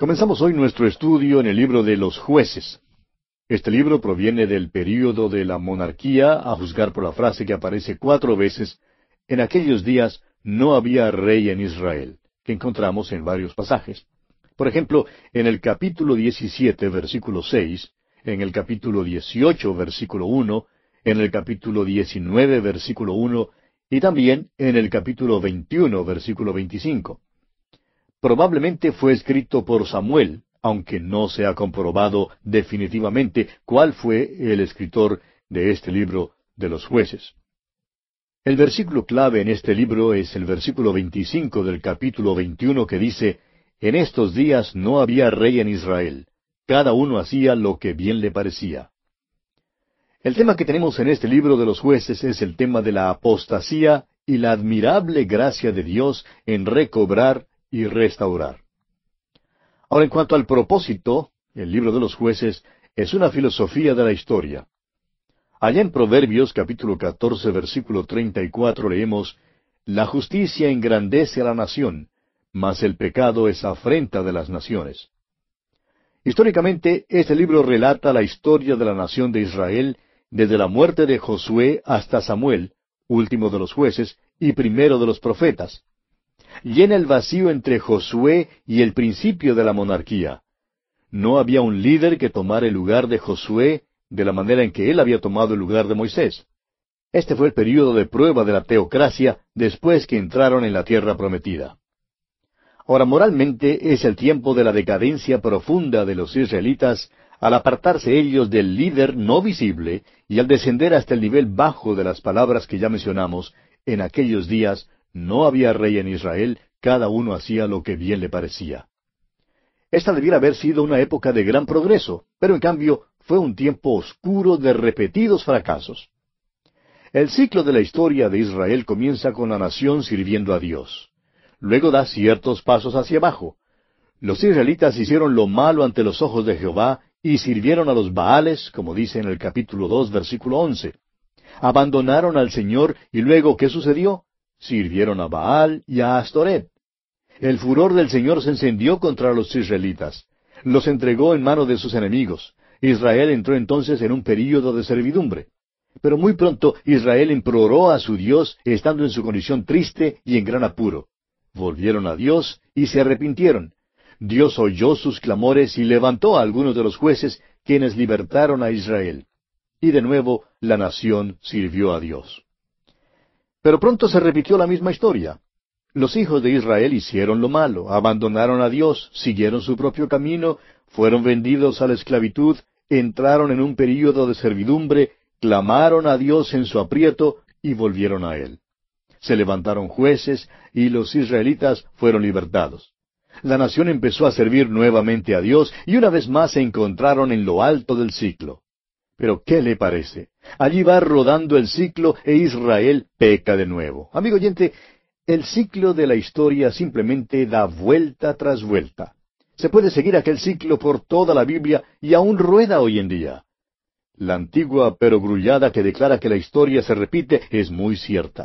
Comenzamos hoy nuestro estudio en el libro de los Jueces. Este libro proviene del período de la monarquía, a juzgar por la frase que aparece 4 veces: en aquellos días no había rey en Israel, que encontramos en varios pasajes. Por ejemplo, en el capítulo 17, versículo 6, en el capítulo 18, versículo 1, en el capítulo 19, versículo 1, y también en el capítulo 21, versículo 25. Probablemente fue escrito por Samuel, aunque no se ha comprobado definitivamente cuál fue el escritor de este libro de los Jueces. El versículo clave en este libro es el versículo 25 del capítulo 21, que dice: en estos días no había rey en Israel, cada uno hacía lo que bien le parecía. El tema que tenemos en este libro de los Jueces es el tema de la apostasía y la admirable gracia de Dios en recobrar y restaurar. Ahora, en cuanto al propósito, el libro de los Jueces es una filosofía de la historia. Allá en Proverbios capítulo 14, versículo 34 leemos: la justicia engrandece a la nación, mas el pecado es afrenta de las naciones. Históricamente, este libro relata la historia de la nación de Israel desde la muerte de Josué hasta Samuel, último de los jueces y primero de los profetas. Llena el vacío entre Josué y el principio de la monarquía. No había un líder que tomara el lugar de Josué de la manera en que él había tomado el lugar de Moisés. Este fue el período de prueba de la teocracia después que entraron en la tierra prometida. Ahora, moralmente es el tiempo de la decadencia profunda de los israelitas al apartarse ellos del líder no visible y al descender hasta el nivel bajo de las palabras que ya mencionamos: en aquellos días no había rey en Israel, cada uno hacía lo que bien le parecía. Esta debiera haber sido una época de gran progreso, pero en cambio fue un tiempo oscuro de repetidos fracasos. El ciclo de la historia de Israel comienza con la nación sirviendo a Dios. Luego da ciertos pasos hacia abajo. Los israelitas hicieron lo malo ante los ojos de Jehová y sirvieron a los Baales, como dice en el capítulo 2, versículo 11. Abandonaron al Señor y luego, ¿qué sucedió? Sirvieron a Baal y a Astoret. El furor del Señor se encendió contra los israelitas. Los entregó en mano de sus enemigos. Israel entró entonces en un período de servidumbre. Pero muy pronto Israel imploró a su Dios, estando en su condición triste y en gran apuro. Volvieron a Dios y se arrepintieron. Dios oyó sus clamores y levantó a algunos de los jueces, quienes libertaron a Israel. Y de nuevo la nación sirvió a Dios. Pero pronto se repitió la misma historia. Los hijos de Israel hicieron lo malo, abandonaron a Dios, siguieron su propio camino, fueron vendidos a la esclavitud, entraron en un período de servidumbre, clamaron a Dios en su aprieto y volvieron a Él. Se levantaron jueces y los israelitas fueron libertados. La nación empezó a servir nuevamente a Dios y una vez más se encontraron en lo alto del ciclo. Pero ¿qué le parece? Allí va rodando el ciclo e Israel peca de nuevo. Amigo oyente, el ciclo de la historia simplemente da vuelta tras vuelta. Se puede seguir aquel ciclo por toda la Biblia y aún rueda hoy en día. La antigua perogrullada que declara que la historia se repite es muy cierta.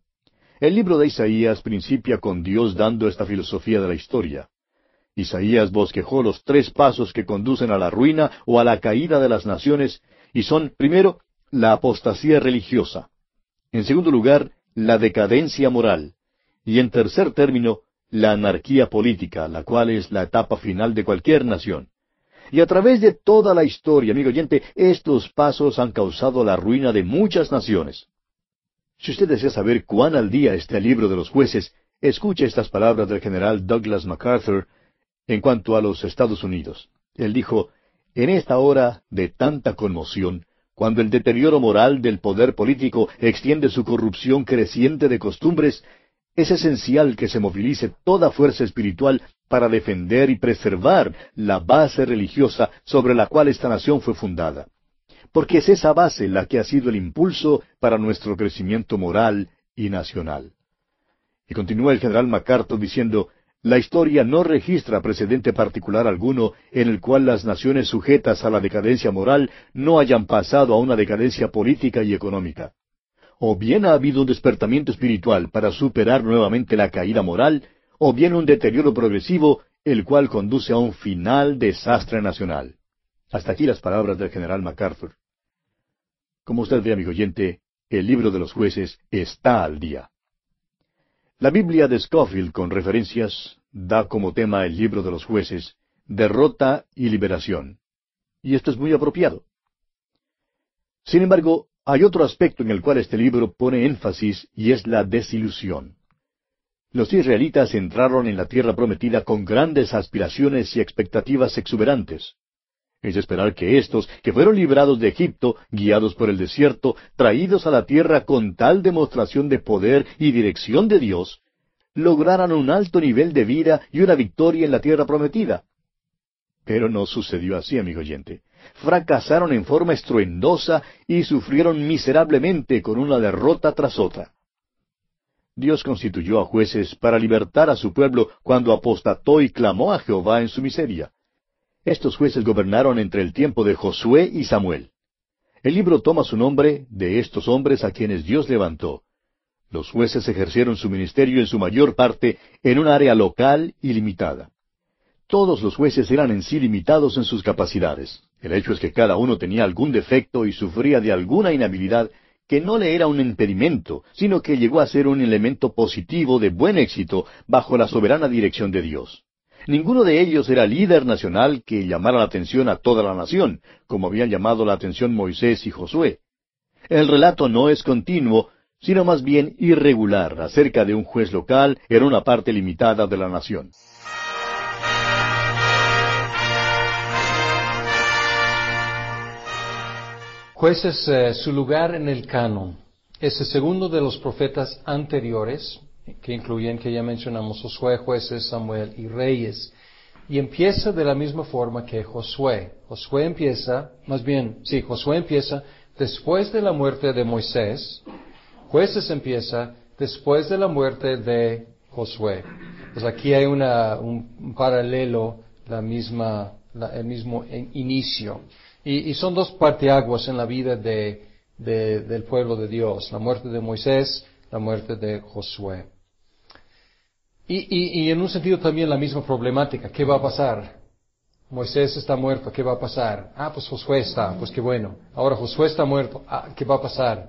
El libro de Isaías principia con Dios dando esta filosofía de la historia. Isaías bosquejó los 3 pasos que conducen a la ruina o a la caída de las naciones, y son, primero, la apostasía religiosa; en segundo lugar, la decadencia moral; y en tercer término, la anarquía política, la cual es la etapa final de cualquier nación. Y a través de toda la historia, amigo oyente, estos pasos han causado la ruina de muchas naciones. Si usted desea saber cuán al día está el libro de los Jueces, escuche estas palabras del general Douglas MacArthur en cuanto a los Estados Unidos. Él dijo: en esta hora de tanta conmoción, cuando el deterioro moral del poder político extiende su corrupción creciente de costumbres, es esencial que se movilice toda fuerza espiritual para defender y preservar la base religiosa sobre la cual esta nación fue fundada. Porque es esa base la que ha sido el impulso para nuestro crecimiento moral y nacional. Y continúa el general MacArthur diciendo: la historia no registra precedente particular alguno en el cual las naciones sujetas a la decadencia moral no hayan pasado a una decadencia política y económica. O bien ha habido un despertamiento espiritual para superar nuevamente la caída moral, o bien un deterioro progresivo el cual conduce a un final desastre nacional. Hasta aquí las palabras del general MacArthur. Como usted ve, amigo oyente, el libro de los jueces está al día. La Biblia de Scofield, con referencias, da como tema el libro de los jueces, derrota y liberación. Y esto es muy apropiado. Sin embargo, hay otro aspecto en el cual este libro pone énfasis y es la desilusión. Los israelitas entraron en la tierra prometida con grandes aspiraciones y expectativas exuberantes. Es de esperar que estos, que fueron librados de Egipto, guiados por el desierto, traídos a la tierra con tal demostración de poder y dirección de Dios, lograran un alto nivel de vida y una victoria en la tierra prometida. Pero no sucedió así, amigo oyente. Fracasaron en forma estruendosa y sufrieron miserablemente con una derrota tras otra. Dios constituyó a jueces para libertar a su pueblo cuando apostató y clamó a Jehová en su miseria. Estos jueces gobernaron entre el tiempo de Josué y Samuel. El libro toma su nombre de estos hombres a quienes Dios levantó. Los jueces ejercieron su ministerio en su mayor parte en un área local y limitada. Todos los jueces eran en sí limitados en sus capacidades. El hecho es que cada uno tenía algún defecto y sufría de alguna inhabilidad que no le era un impedimento, sino que llegó a ser un elemento positivo de buen éxito bajo la soberana dirección de Dios. Ninguno de ellos era líder nacional que llamara la atención a toda la nación, como habían llamado la atención Moisés y Josué. El relato no es continuo, sino más bien irregular acerca de un juez local en una parte limitada de la nación. Jueces, su lugar en el canon es el segundo de los profetas anteriores, que incluyen, que ya mencionamos, Josué, Jueces, Samuel y Reyes. Y empieza de la misma forma que Josué. Josué empieza después de la muerte de Moisés. Jueces empieza después de la muerte de Josué. Pues aquí hay un paralelo, el mismo inicio. Y son dos parteaguas en la vida del pueblo de Dios. La muerte de Moisés, la muerte de Josué. Y en un sentido también la misma problemática. ¿Qué va a pasar? Moisés está muerto, ¿qué va a pasar? Pues Josué está, pues qué bueno. Ahora Josué está muerto, ¿qué va a pasar?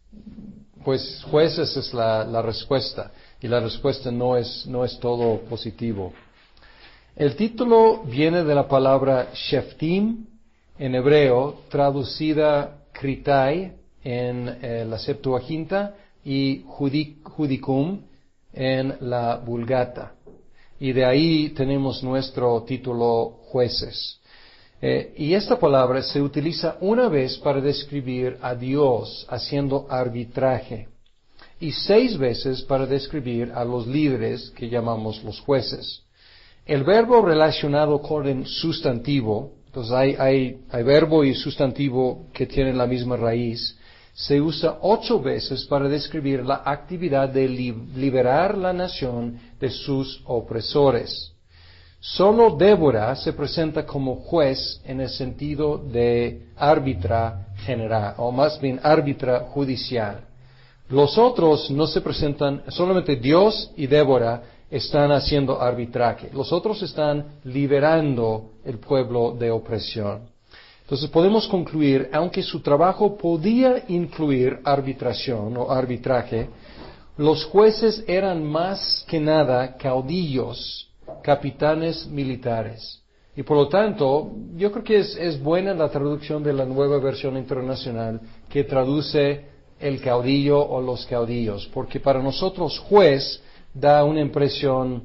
Pues Jueces es la respuesta. Y la respuesta no es todo positivo. El título viene de la palabra Sheftim, en hebreo, traducida Kritai en la Septuaginta y Judicum en la Vulgata. Y de ahí tenemos nuestro título Jueces. Y esta palabra se utiliza una vez para describir a Dios haciendo arbitraje y 6 veces para describir a los líderes que llamamos los jueces. El verbo relacionado con el sustantivo, entonces hay verbo y sustantivo que tienen la misma raíz, se usa 8 veces para describir la actividad de liberar la nación de sus opresores. Solo Débora se presenta como juez en el sentido de árbitra general, o más bien árbitra judicial. Los otros no se presentan, solamente Dios y Débora están haciendo arbitraje. Los otros están liberando el pueblo de opresión. Entonces podemos concluir, aunque su trabajo podía incluir arbitración o arbitraje, los jueces eran más que nada caudillos, capitanes militares. Y por lo tanto, yo creo que es buena la traducción de la Nueva Versión Internacional que traduce el caudillo o los caudillos, porque para nosotros juez da una impresión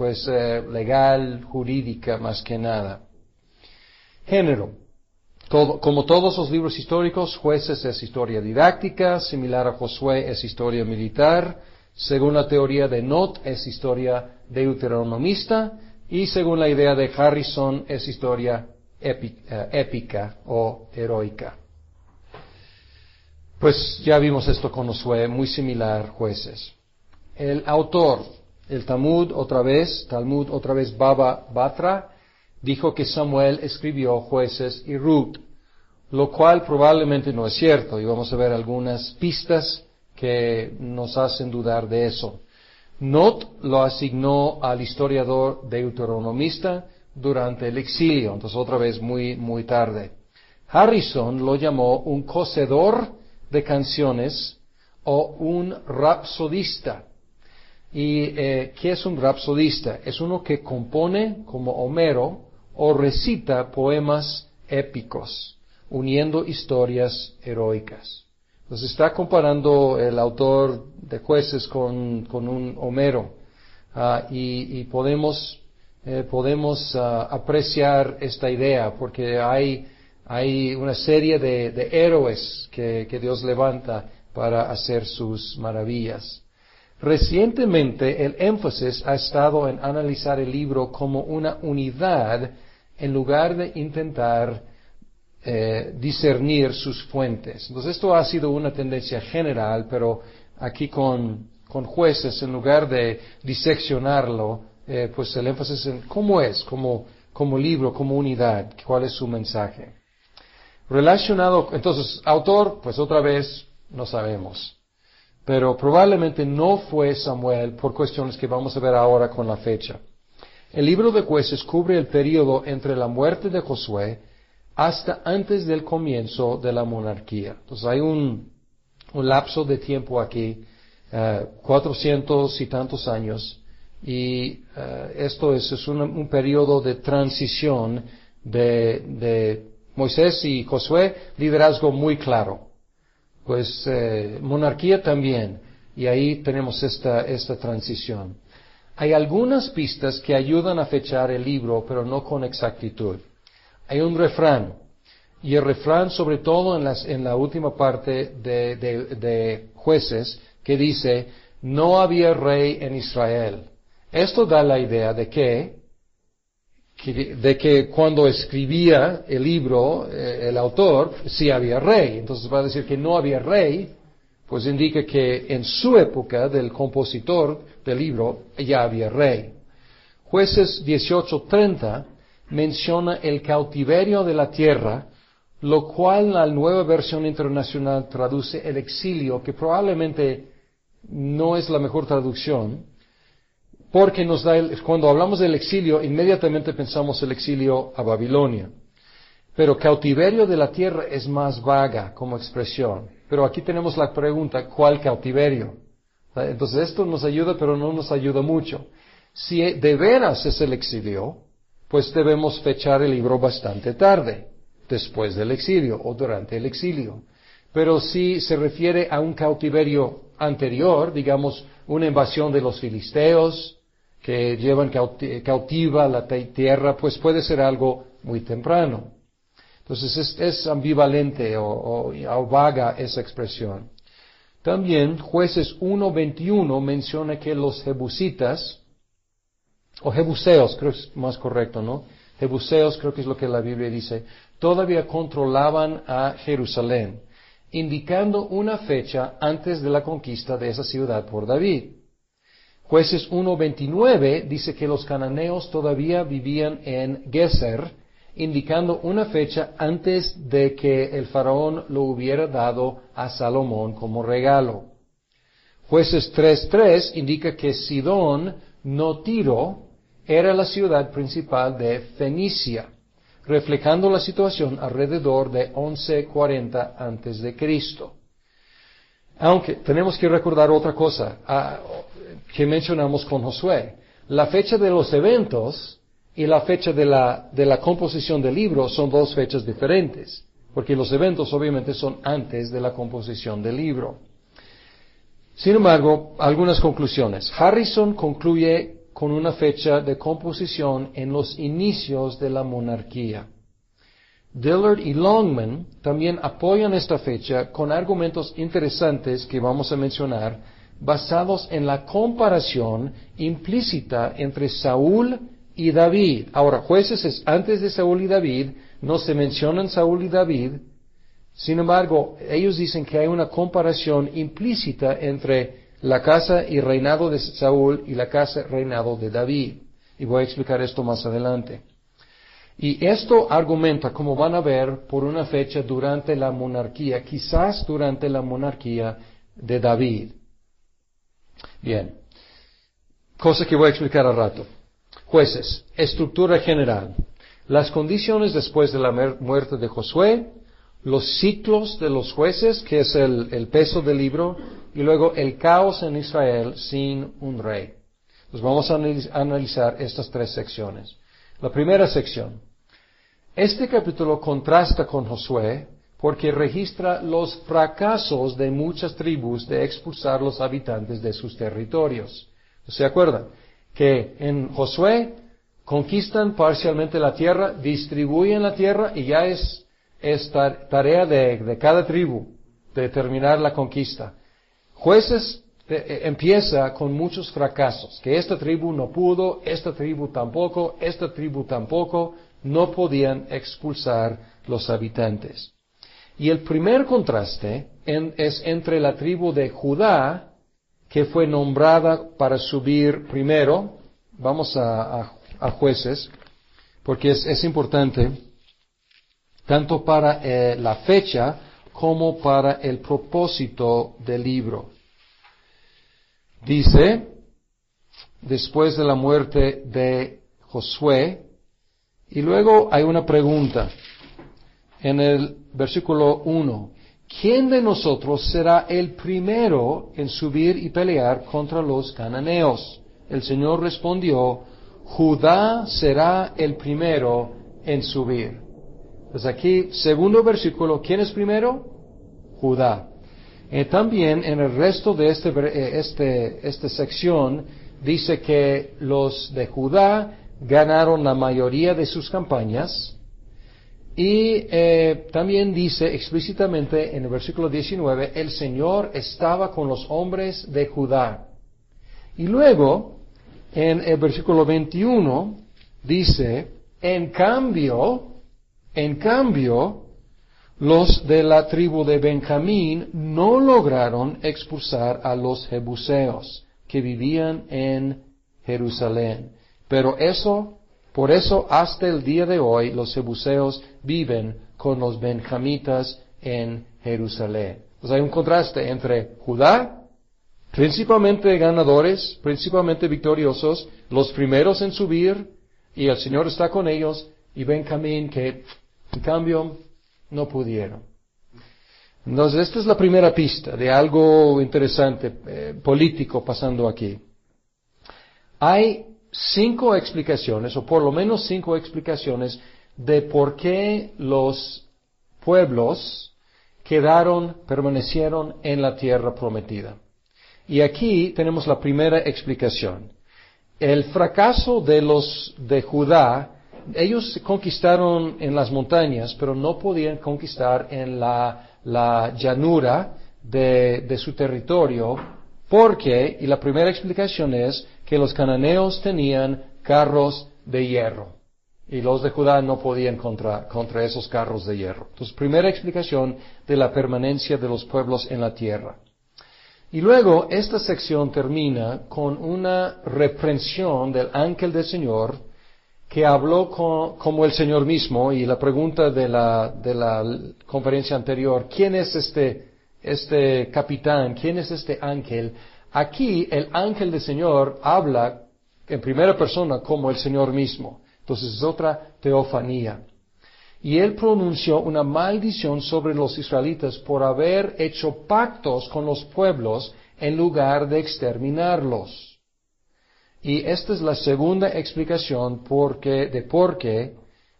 legal, jurídica más que nada. Género. Como todos los libros históricos, Jueces es historia didáctica, similar a Josué es historia militar, según la teoría de Knott es historia deuteronomista, y según la idea de Harrison es historia épica o heroica. Pues ya vimos esto con Josué, muy similar Jueces. El autor, el Talmud otra vez Baba Batra, dijo que Samuel escribió Jueces y Ruth, lo cual probablemente no es cierto, y vamos a ver algunas pistas que nos hacen dudar de eso. Nott lo asignó al historiador deuteronomista durante el exilio, entonces otra vez muy tarde. Harrison lo llamó un cocedor de canciones o un rapsodista. ¿Y qué es un rapsodista? Es uno que compone, como Homero, o recita poemas épicos, uniendo historias heroicas. Entonces está comparando el autor de Jueces con un Homero, y podemos apreciar esta idea, porque hay una serie de héroes que Dios levanta para hacer sus maravillas. Recientemente el énfasis ha estado en analizar el libro como una unidad en lugar de intentar discernir sus fuentes. Entonces esto ha sido una tendencia general, pero aquí con Jueces, en lugar de diseccionarlo, pues el énfasis en cómo es, como libro, como unidad, cuál es su mensaje. Relacionado, entonces, autor, pues otra vez, no sabemos. Pero probablemente no fue Samuel por cuestiones que vamos a ver ahora con la fecha. El libro de Jueces cubre el periodo entre la muerte de Josué hasta antes del comienzo de la monarquía. Entonces hay un lapso de tiempo aquí, 400 y tantos años, y esto es un periodo de transición de Moisés y Josué, liderazgo muy claro. Pues monarquía también, y ahí tenemos esta transición. Hay algunas pistas que ayudan a fechar el libro, pero no con exactitud. Hay un refrán, y el refrán sobre todo en la última parte de Jueces, que dice, no había rey en Israel. Esto da la idea de que cuando escribía el libro, el autor, sí había rey. Entonces va a decir que no había rey, pues indica que en su época del compositor del libro ya había rey. Jueces 18:30 menciona el cautiverio de la tierra, lo cual la Nueva Versión Internacional traduce el exilio, que probablemente no es la mejor traducción, porque cuando hablamos del exilio, inmediatamente pensamos el exilio a Babilonia. Pero cautiverio de la tierra es más vaga como expresión. Pero aquí tenemos la pregunta, ¿cuál cautiverio? Entonces esto nos ayuda, pero no nos ayuda mucho. Si de veras es el exilio, pues debemos fechar el libro bastante tarde, después del exilio o durante el exilio. Pero si se refiere a un cautiverio anterior, digamos una invasión de los filisteos, que llevan cautiva la tierra, pues puede ser algo muy temprano. Entonces es ambivalente o vaga esa expresión. También Jueces 1:21 menciona que los jebusitas, o jebuseos, creo que es más correcto, ¿no? Jebuseos, creo que es lo que la Biblia dice, todavía controlaban a Jerusalén, indicando una fecha antes de la conquista de esa ciudad por David. Jueces 1:29 dice que los cananeos todavía vivían en Geser, indicando una fecha antes de que el faraón lo hubiera dado a Salomón como regalo. Jueces 3:3 indica que Sidón, no Tiro, era la ciudad principal de Fenicia, reflejando la situación alrededor de 1140 antes de Cristo. Aunque tenemos que recordar otra cosa que mencionamos con Josué. La fecha de los eventos y la fecha de la composición del libro son dos fechas diferentes, porque los eventos obviamente son antes de la composición del libro. Sin embargo, algunas conclusiones. Harrison concluye con una fecha de composición en los inicios de la monarquía. Dillard y Longman también apoyan esta fecha con argumentos interesantes que vamos a mencionar, basados en la comparación implícita entre Saúl y David. Ahora, Jueces es antes de Saúl y David, no se mencionan Saúl y David. Sin embargo, ellos dicen que hay una comparación implícita entre la casa y reinado de Saúl y la casa y reinado de David. Y voy a explicar esto más adelante. Y esto argumenta, como van a ver, por una fecha durante la monarquía, quizás durante la monarquía de David. Bien. cosa que voy a explicar al rato. Jueces, estructura general. Las condiciones después de la muerte de Josué, los ciclos de los jueces, que es el peso del libro, y luego el caos en Israel sin un rey. Pues vamos a analizar estas tres secciones. La primera sección. Este capítulo contrasta con Josué porque registra los fracasos de muchas tribus de expulsar los habitantes de sus territorios. ¿Se acuerdan? Que en Josué conquistan parcialmente la tierra, distribuyen la tierra y ya es tarea de cada tribu de terminar la conquista. Jueces empieza con muchos fracasos, que esta tribu no pudo, esta tribu tampoco, no podían expulsar los habitantes. Y el primer contraste es entre la tribu de Judá, que fue nombrada para subir primero. Vamos a Jueces, porque es importante, tanto para la fecha como para el propósito del libro. Dice, después de la muerte de Josué, y luego hay una pregunta en el versículo 1. ¿Quién de nosotros será el primero en subir y pelear contra los cananeos? El Señor respondió, Judá será el primero en subir. Pues aquí, segundo versículo, ¿quién es primero? Judá. También en el resto de esta sección dice que los de Judá ganaron la mayoría de sus campañas y también dice explícitamente en el versículo 19, el Señor estaba con los hombres de Judá. Y luego, en el versículo 21, dice, en cambio, los de la tribu de Benjamín no lograron expulsar a los jebuseos que vivían en Jerusalén. Pero por eso hasta el día de hoy los jebuseos viven con los benjamitas en Jerusalén. Pues hay un contraste entre Judá, principalmente ganadores, principalmente victoriosos, los primeros en subir, y el Señor está con ellos, y Benjamín que, en cambio, no pudieron. Entonces, esta es la primera pista de algo interesante, político pasando aquí. Hay 5 explicaciones, o por lo menos 5 explicaciones, de por qué los pueblos permanecieron en la tierra prometida. Y aquí tenemos la primera explicación. El fracaso de los de Judá, ellos conquistaron en las montañas, pero no podían conquistar en la llanura de su territorio, porque, y la primera explicación es que los cananeos tenían carros de hierro, y los de Judá no podían contra esos carros de hierro. Entonces, primera explicación de la permanencia de los pueblos en la tierra. Y luego, esta sección termina con una reprensión del ángel del Señor, que habló como el Señor mismo, y la pregunta de la conferencia anterior, ¿quién es este capitán? ¿Quién es este ángel? Aquí el ángel del Señor habla en primera persona como el Señor mismo. Entonces es otra teofanía. Y él pronunció una maldición sobre los israelitas por haber hecho pactos con los pueblos en lugar de exterminarlos. Y esta es la segunda explicación por qué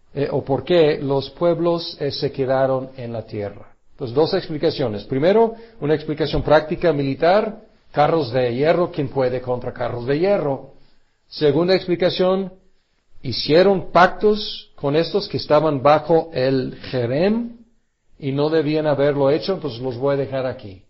los pueblos se quedaron en la tierra. Entonces, 2 explicaciones. Primero, una explicación práctica militar, carros de hierro, ¿quién puede contra carros de hierro? Segunda explicación, hicieron pactos con estos que estaban bajo el Jerem y no debían haberlo hecho, entonces los voy a dejar aquí.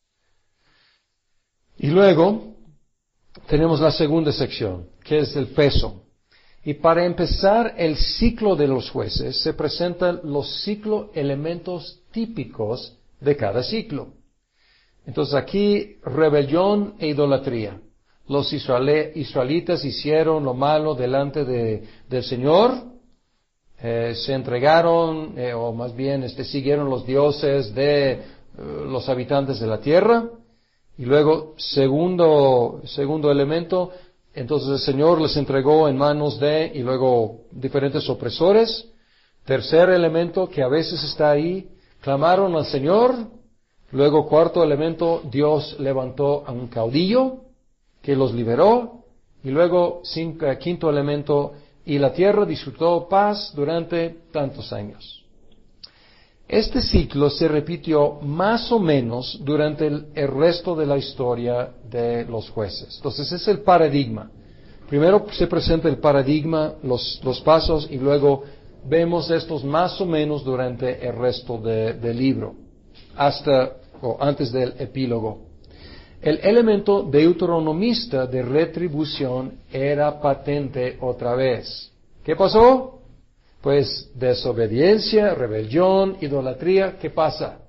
Y luego, tenemos la segunda sección, que es el peso. Y para empezar el ciclo de los jueces, se presentan los elementos típicos de cada ciclo. Entonces aquí, rebelión e idolatría. Los israelitas hicieron lo malo delante del Señor, se entregaron, o más bien siguieron los dioses de los habitantes de la tierra. Y luego, segundo elemento, Entonces el Señor les entregó en manos de, y luego diferentes opresores. Tercer elemento que a veces está ahí, clamaron al Señor. Luego cuarto elemento, Dios levantó a un caudillo que los liberó. Y luego quinto elemento, y la tierra disfrutó paz durante tantos años. Este ciclo se repitió más o menos durante el resto de la historia de los jueces. Entonces es el paradigma. Primero se presenta el paradigma, los pasos, y luego vemos estos más o menos durante el resto del libro, hasta o antes del epílogo. El elemento deuteronomista de retribución era patente otra vez. ¿Qué pasó? Pues desobediencia, rebelión, idolatría. ¿Qué pasa?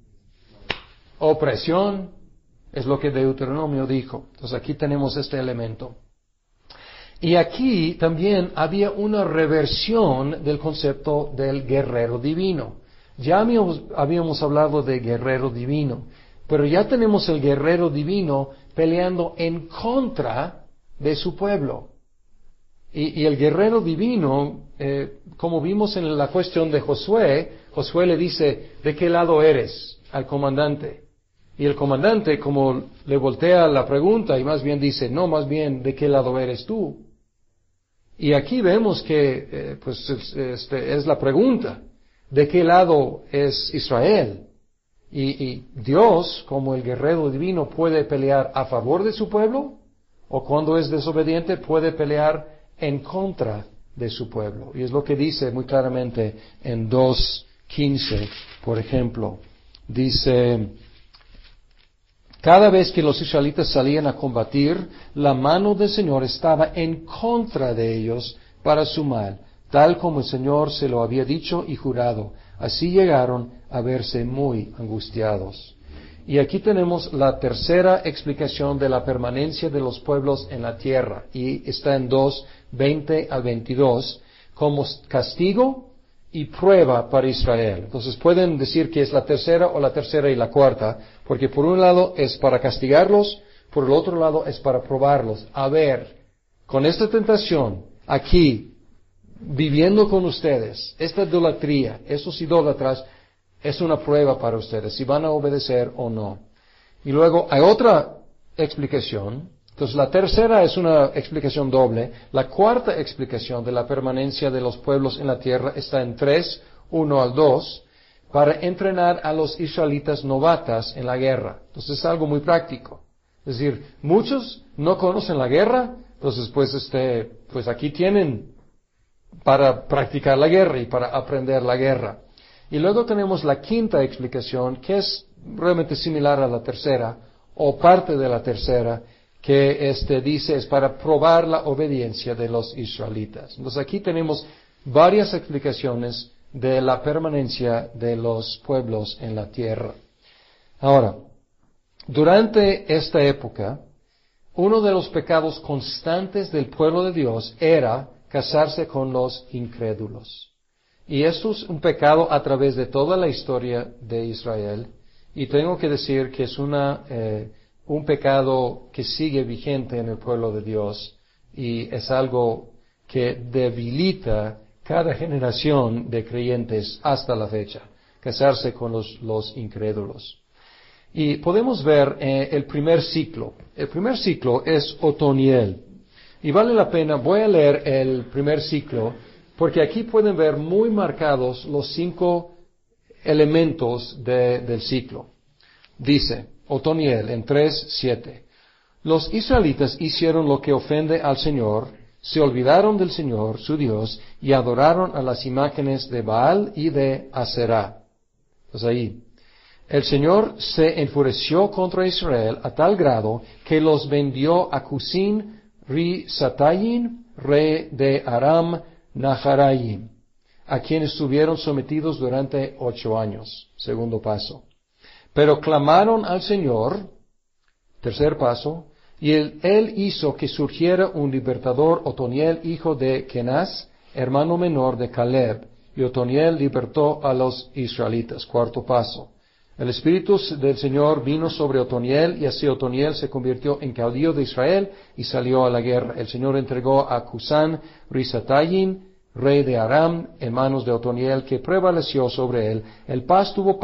Opresión. Es lo que Deuteronomio dijo. Entonces aquí tenemos este elemento. Y aquí también había una reversión del concepto del guerrero divino. Ya habíamos hablado de guerrero divino, pero ya tenemos el guerrero divino peleando en contra de su pueblo. Y el guerrero divino, como vimos en la cuestión de Josué, Josué le dice, ¿de qué lado eres? Al comandante. Y el comandante, como le voltea la pregunta, y más bien dice, no, más bien, ¿de qué lado eres tú? Y aquí vemos que, es la pregunta, ¿de qué lado es Israel? Y Dios, como el guerrero divino, puede pelear a favor de su pueblo, o cuando es desobediente, puede pelear en contra de su pueblo. Y es lo que dice muy claramente en 2:15, por ejemplo. Dice, cada vez que los israelitas salían a combatir, la mano del Señor estaba en contra de ellos para su mal, tal como el Señor se lo había dicho y jurado. Así llegaron a verse muy angustiados. Y aquí tenemos la tercera explicación de la permanencia de los pueblos en la tierra, y está en 2:20 al 22, como castigo y prueba para Israel. Entonces pueden decir que es la tercera o la tercera y la cuarta, porque por un lado es para castigarlos, por el otro lado es para probarlos. A ver, con esta tentación, aquí, viviendo con ustedes, esta idolatría, esos idólatras, es una prueba para ustedes, si van a obedecer o no. Y luego hay otra explicación. Entonces la tercera es una explicación doble. La cuarta explicación de la permanencia de los pueblos en la tierra está en 3:1 al 2, para entrenar a los israelitas novatas en la guerra. Entonces es algo muy práctico. Es decir, muchos no conocen la guerra, entonces pues aquí tienen para practicar la guerra y para aprender la guerra. Y luego tenemos la quinta explicación, que es realmente similar a la tercera, o parte de la tercera, que dice es para probar la obediencia de los israelitas. Entonces aquí tenemos varias explicaciones de la permanencia de los pueblos en la tierra. Ahora, durante esta época, uno de los pecados constantes del pueblo de Dios era casarse con los incrédulos. Y esto es un pecado a través de toda la historia de Israel. Y tengo que decir que es un pecado que sigue vigente en el pueblo de Dios. Y es algo que debilita cada generación de creyentes hasta la fecha. Casarse con los incrédulos. Y podemos ver el primer ciclo. El primer ciclo es Otoniel. Y vale la pena, voy a leer el primer ciclo, porque aquí pueden ver muy marcados los 5 elementos del ciclo. Dice, Otoniel en 3:7, los israelitas hicieron lo que ofende al Señor, se olvidaron del Señor, su Dios, y adoraron a las imágenes de Baal y de Aserá. Pues ahí, el Señor se enfureció contra Israel a tal grado que los vendió a Cusín Risatayim, rey de Aram Naharaim, a quienes estuvieron sometidos durante 8 años. Segundo paso. Pero clamaron al Señor, tercer paso, y él hizo que surgiera un libertador, Otoniel, hijo de Kenaz, hermano menor de Caleb, y Otoniel libertó a los israelitas. Cuarto paso. El Espíritu del Señor vino sobre Otoniel, y así Otoniel se convirtió en caudillo de Israel y salió a la guerra. El Señor entregó a Cusán Risatayin, rey de Aram, en manos de Otoniel, que prevaleció sobre él. El país tuvo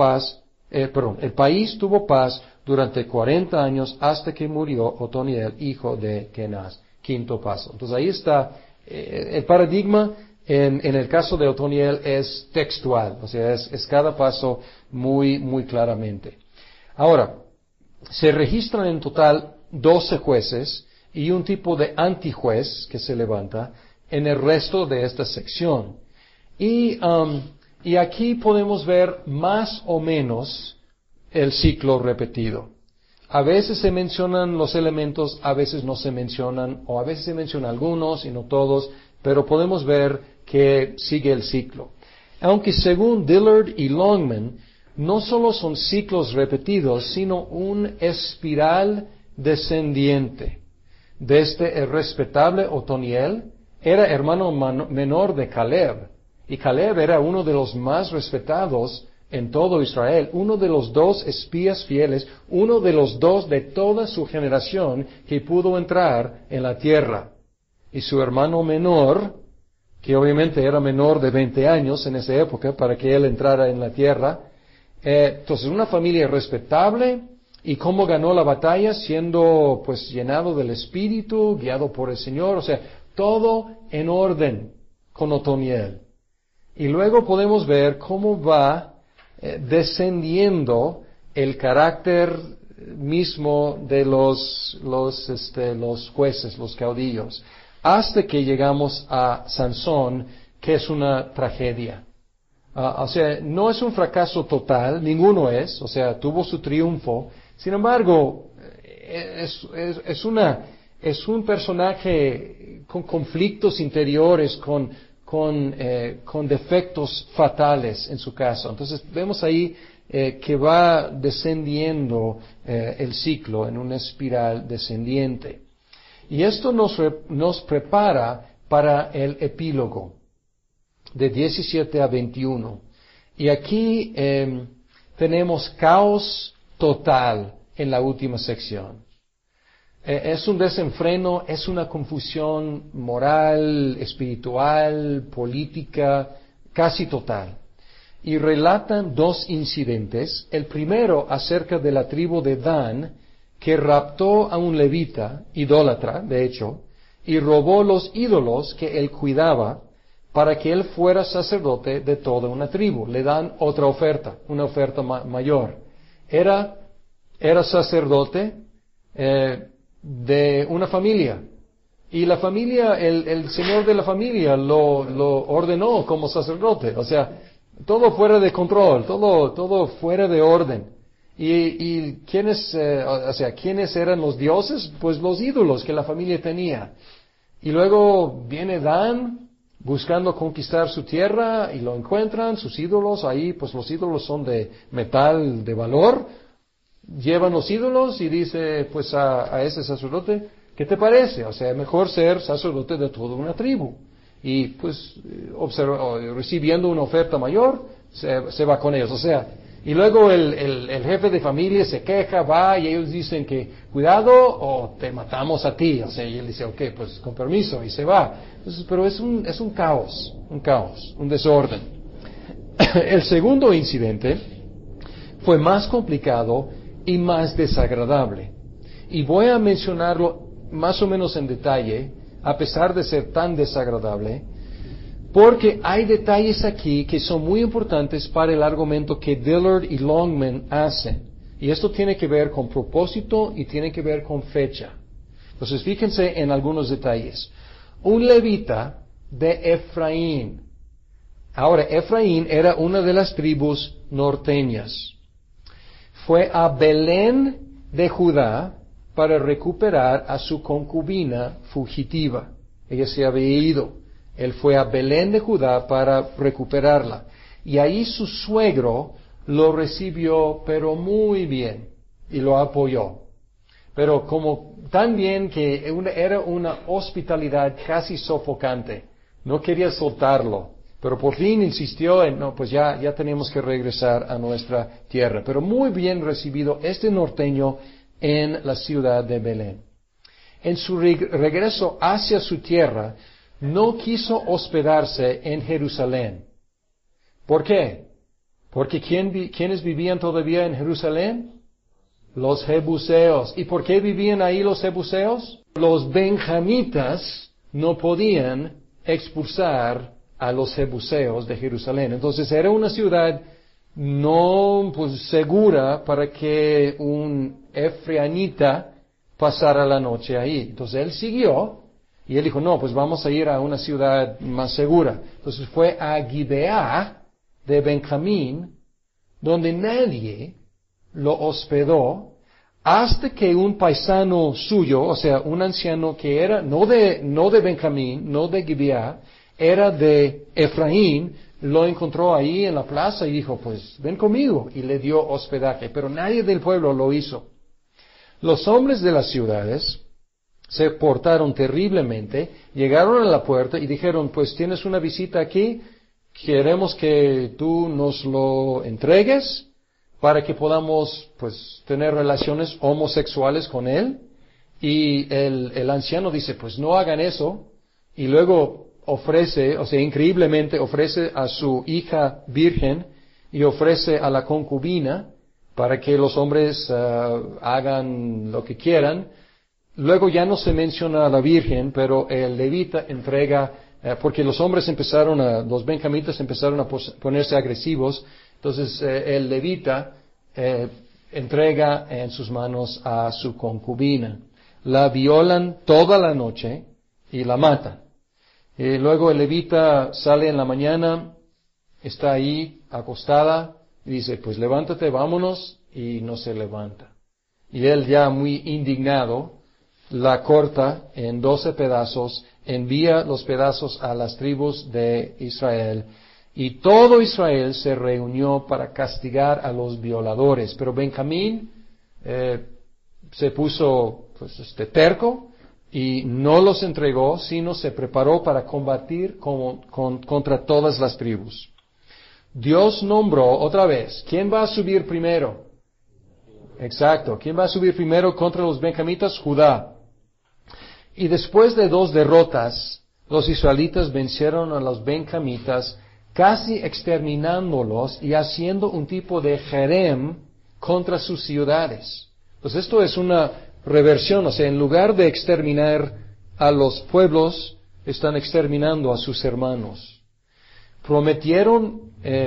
paz durante 40 años hasta que murió Otoniel, hijo de Kenaz. Quinto paso. Entonces ahí está el paradigma. En el caso de Otoniel es textual, o sea, es cada paso muy, muy claramente. Ahora, se registran en total 12 jueces y un tipo de antijuez que se levanta en el resto de esta sección. Y aquí podemos ver más o menos el ciclo repetido. A veces se mencionan los elementos, a veces no se mencionan, o a veces se mencionan algunos y no todos, pero podemos ver que sigue el ciclo. Aunque según Dillard y Longman, no solo son ciclos repetidos, sino un espiral descendiente. Desde el respetable Otoniel, era hermano menor de Caleb, y Caleb era uno de los más respetados en todo Israel, uno de los 2 espías fieles, uno de los 2 de toda su generación que pudo entrar en la tierra. Y su hermano menor, que obviamente era menor de 20 años en esa época para que él entrara en la tierra. Entonces, una familia respetable, y cómo ganó la batalla, siendo pues llenado del Espíritu, guiado por el Señor, o sea, todo en orden con Otoniel. Y luego podemos ver cómo va descendiendo el carácter mismo de los jueces, los caudillos, hasta que llegamos a Sansón, que es una tragedia. O sea, no es un fracaso total, ninguno es, o sea, tuvo su triunfo. Sin embargo, es un personaje con conflictos interiores, con defectos fatales en su caso. Entonces, vemos ahí que va descendiendo el ciclo en una espiral descendiente. Y esto nos prepara para el epílogo, de 17 a 21. Y aquí tenemos caos total en la última sección. Es un desenfreno, es una confusión moral, espiritual, política, casi total. Y relatan 2 incidentes. El primero acerca de la tribu de Dan, que raptó a un levita, idólatra, de hecho, y robó los ídolos que él cuidaba para que él fuera sacerdote de toda una tribu. Le dan otra oferta, una oferta mayor. Era sacerdote de una familia. Y la familia, el señor de la familia lo ordenó como sacerdote. O sea, todo fuera de control, todo fuera de orden. Y ¿quiénes eran los dioses? Pues los ídolos que la familia tenía. Y luego viene Dan buscando conquistar su tierra y lo encuentran, sus ídolos, ahí pues los ídolos son de metal de valor. Llevan los ídolos y dice pues a ese sacerdote, ¿qué te parece? O sea, mejor ser sacerdote de toda una tribu. Y pues recibiendo una oferta mayor, se va con ellos. O sea, y luego el jefe de familia se queja, va y ellos dicen que cuidado o te matamos a ti. O sea, y él dice, ok, pues con permiso, y se va. Entonces, pero es un caos, un desorden. El segundo incidente fue más complicado y más desagradable. Y voy a mencionarlo más o menos en detalle, a pesar de ser tan desagradable, porque hay detalles aquí que son muy importantes para el argumento que Dillard y Longman hacen. Y esto tiene que ver con propósito y tiene que ver con fecha. Entonces, fíjense en algunos detalles. Un levita de Efraín. Ahora, Efraín era una de las tribus norteñas. Fue a Belén de Judá para recuperar a su concubina fugitiva. Ella se había ido. Él fue a Belén de Judá para recuperarla. Y ahí su suegro lo recibió, pero muy bien, y lo apoyó. Pero como tan bien que era una hospitalidad casi sofocante. No quería soltarlo. Pero por fin insistió en, no, pues ya tenemos que regresar a nuestra tierra. Pero muy bien recibido este norteño en la ciudad de Belén. En su regreso hacia su tierra, no quiso hospedarse en Jerusalén. ¿Por qué? Porque ¿quiénes vivían todavía en Jerusalén? Los jebuseos. ¿Y por qué vivían ahí los jebuseos? Los benjamitas no podían expulsar a los jebuseos de Jerusalén. Entonces era una ciudad no segura para que un efraínita pasara la noche ahí. Entonces él siguió y él dijo, no, pues vamos a ir a una ciudad más segura. Entonces fue a Gibeá de Benjamín, donde nadie lo hospedó, hasta que un paisano suyo, o sea, un anciano que era no de Benjamín, no de Gibeá, era de Efraín, lo encontró ahí en la plaza y dijo, pues ven conmigo, y le dio hospedaje, pero nadie del pueblo lo hizo. Los hombres de las ciudades se portaron terriblemente, llegaron a la puerta y dijeron, pues tienes una visita aquí, queremos que tú nos lo entregues para que podamos pues tener relaciones homosexuales con él. Y el anciano dice, pues no hagan eso, y luego ofrece, o sea, increíblemente ofrece a su hija virgen y ofrece a la concubina para que los hombres hagan lo que quieran. Luego ya no se menciona a la virgen, pero el levita entrega, porque los hombres los benjamitas empezaron a ponerse agresivos, entonces el levita entrega en sus manos a su concubina. La violan toda la noche y la matan. Y luego el levita sale en la mañana, está ahí acostada, y dice, pues levántate, vámonos, y no se levanta. Y él ya muy indignado, la corta en 12 pedazos, envía los pedazos a las tribus de Israel, y todo Israel se reunió para castigar a los violadores. Pero Benjamín se puso terco, y no los entregó, sino se preparó para combatir contra todas las tribus. Dios nombró otra vez, ¿quién va a subir primero? Exacto, ¿quién va a subir primero contra los benjamitas? Judá. Y después de 2 derrotas, los israelitas vencieron a los benjamitas, casi exterminándolos y haciendo un tipo de jerem contra sus ciudades. Pues esto es una reversión, o sea, en lugar de exterminar a los pueblos, están exterminando a sus hermanos. Prometieron,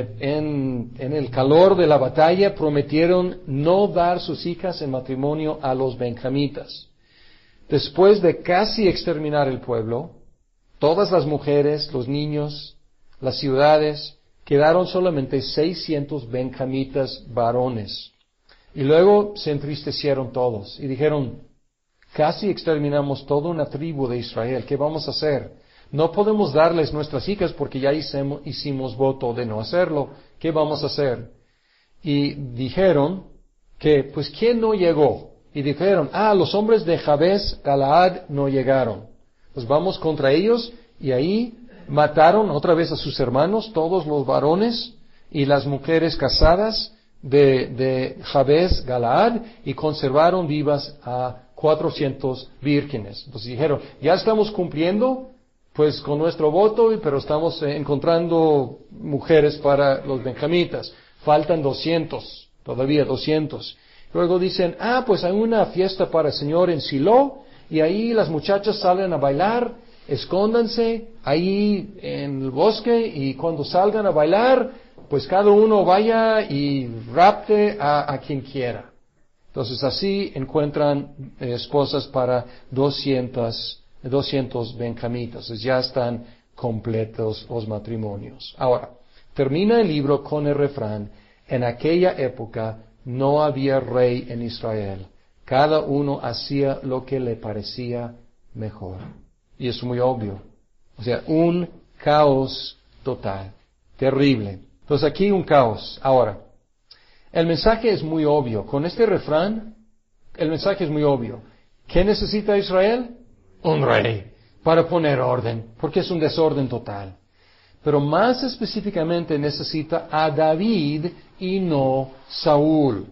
en el calor de la batalla, prometieron no dar sus hijas en matrimonio a los benjamitas. Después de casi exterminar el pueblo, todas las mujeres, los niños, las ciudades, quedaron solamente 600 benjamitas varones. Y luego se entristecieron todos y dijeron, casi exterminamos toda una tribu de Israel, ¿qué vamos a hacer? No podemos darles nuestras hijas porque ya hicimos voto de no hacerlo, ¿qué vamos a hacer? Y dijeron que, pues, ¿quién no llegó? Y dijeron, los hombres de Jabes Galaad no llegaron. Pues vamos contra ellos, y ahí mataron otra vez a sus hermanos, todos los varones y las mujeres casadas de Jabes Galaad, y conservaron vivas a 400 vírgenes. Entonces dijeron, ya estamos cumpliendo pues con nuestro voto, pero estamos encontrando mujeres para los benjamitas. Faltan 200, todavía 200. Luego dicen, pues hay una fiesta para el Señor en Silo, y ahí las muchachas salen a bailar, escóndanse ahí en el bosque, y cuando salgan a bailar, pues cada uno vaya y rapte a quien quiera. Entonces así encuentran esposas para 200 benjamitas. Entonces ya están completos los matrimonios. Ahora, termina el libro con el refrán, en aquella época no había rey en Israel. Cada uno hacía lo que le parecía mejor. Y es muy obvio. O sea, un caos total. Terrible. Entonces aquí un caos. Ahora, el mensaje es muy obvio. Con este refrán, el mensaje es muy obvio. ¿Qué necesita Israel? Un rey. Para poner orden. Porque es un desorden total. pero más específicamente necesita a David y no Saúl.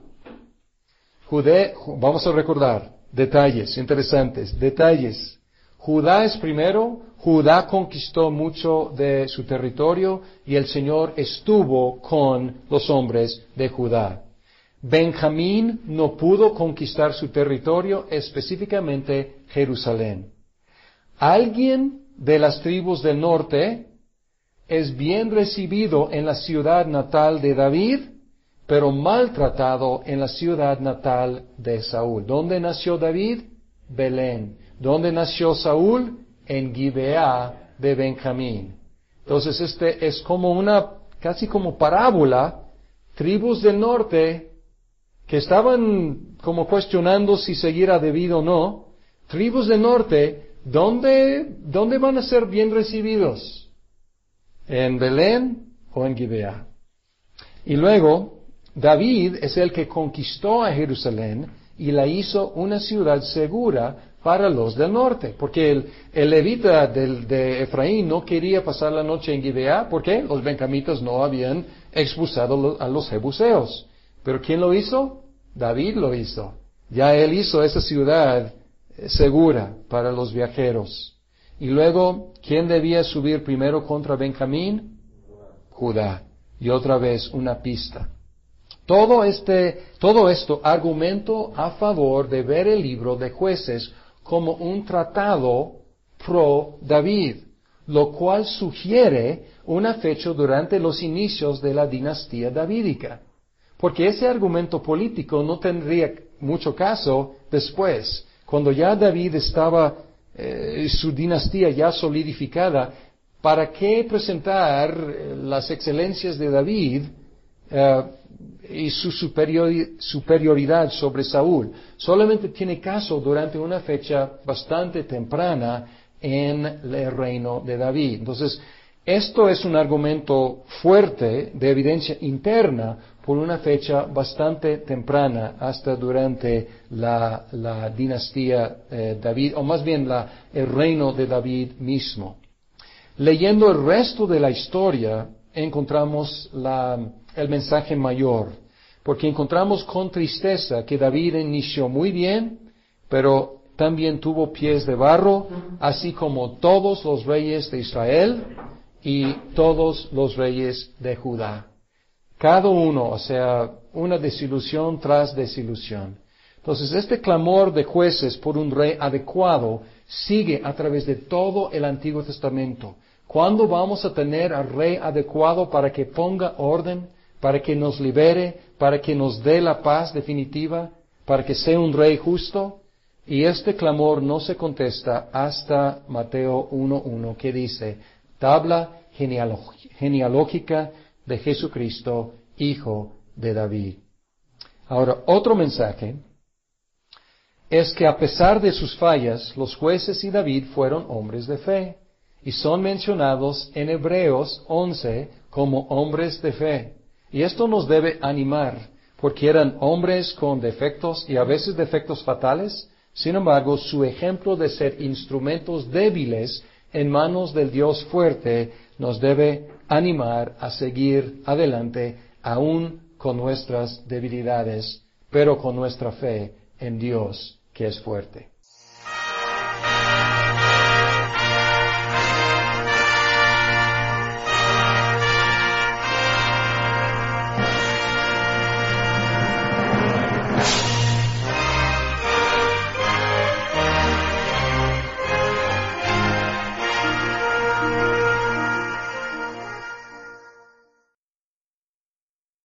Vamos a recordar detalles interesantes, detalles. Judá es primero, Judá conquistó mucho de su territorio y el Señor estuvo con los hombres de Judá. Benjamín no pudo conquistar su territorio, específicamente Jerusalén. Alguien de las tribus del norte es bien recibido en la ciudad natal de David, pero maltratado en la ciudad natal de Saúl. ¿Dónde nació David? Belén. ¿Dónde nació Saúl? En Gibeá de Benjamín. Entonces es como casi como parábola, tribus del norte que estaban como cuestionando si seguir a David o no. Tribus del norte, ¿dónde van a ser bien recibidos? ¿En Belén o en Gibeá? Y luego, David es el que conquistó a Jerusalén y la hizo una ciudad segura para los del norte, porque el levita de Efraín no quería pasar la noche en Gibeá, porque los benjamitas no habían expulsado a los jebuseos. Pero ¿quién lo hizo? David lo hizo. Ya él hizo esa ciudad segura para los viajeros. Y luego, ¿quién debía subir primero contra Benjamín? Judá. Y otra vez una pista. Todo esto argumento a favor de ver el libro de Jueces como un tratado pro David, lo cual sugiere una fecha durante los inicios de la dinastía davídica. Porque ese argumento político no tendría mucho caso después, cuando ya David estaba, su dinastía ya solidificada. ¿Para qué presentar las excelencias de David y su superioridad sobre Saúl? Solamente tiene caso durante una fecha bastante temprana en el reino de David. Entonces, esto es un argumento fuerte de evidencia interna por una fecha bastante temprana, hasta durante la dinastía David, o más bien el reino de David mismo. Leyendo el resto de la historia, encontramos el mensaje mayor, porque encontramos con tristeza que David inició muy bien, pero también tuvo pies de barro, así como todos los reyes de Israel y todos los reyes de Judá. Cada uno, o sea, una desilusión tras desilusión. Entonces, este clamor de Jueces por un rey adecuado sigue a través de todo el Antiguo Testamento. ¿Cuándo vamos a tener al rey adecuado para que ponga orden, para que nos libere, para que nos dé la paz definitiva, para que sea un rey justo? Y este clamor no se contesta hasta Mateo 1:1, que dice, tabla genealógica de Jesucristo, hijo de David. Ahora, otro mensaje es que a pesar de sus fallas, los jueces y David fueron hombres de fe, y son mencionados en Hebreos 11 como hombres de fe. Y esto nos debe animar, porque eran hombres con defectos y a veces defectos fatales. Sin embargo, su ejemplo de ser instrumentos débiles en manos del Dios fuerte nos debe animar a seguir adelante, aún con nuestras debilidades, pero con nuestra fe en Dios, que es fuerte.